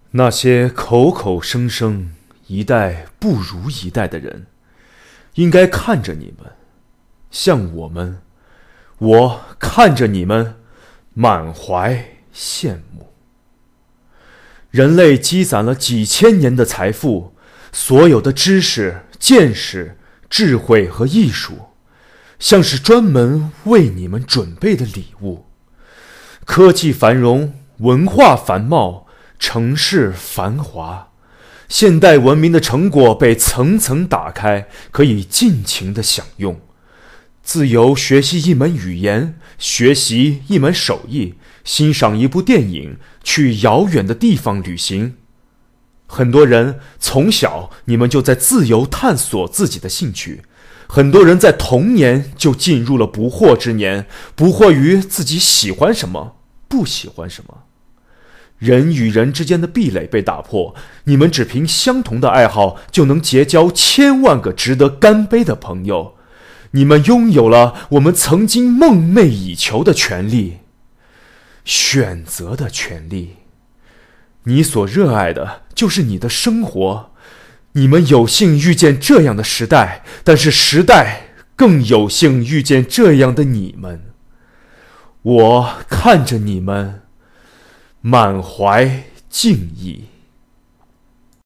那些口口声声一代不如一代的人，应该看着你们，像我看着你们，满怀羡慕。人类积攒了几千年的财富，所有的知识、见识、智慧和艺术，像是专门为你们准备的礼物。科技繁荣，文化繁茂，城市繁华，现代文明的成果被层层打开，可以尽情地享用。自由学习一门语言，学习一门手艺，欣赏一部电影，去遥远的地方旅行。很多人从小你们就在自由探索自己的兴趣，很多人在童年就进入了不惑之年，不惑于自己喜欢什么，不喜欢什么。人与人之间的壁垒被打破，你们只凭相同的爱好就能结交千万个值得干杯的朋友。你们拥有了我们曾经梦寐以求的权利，选择的权利。你所热爱的就是你的生活，你们有幸遇见这样的时代，但是时代更有幸遇见这样的你们。我看着你们，满怀敬意。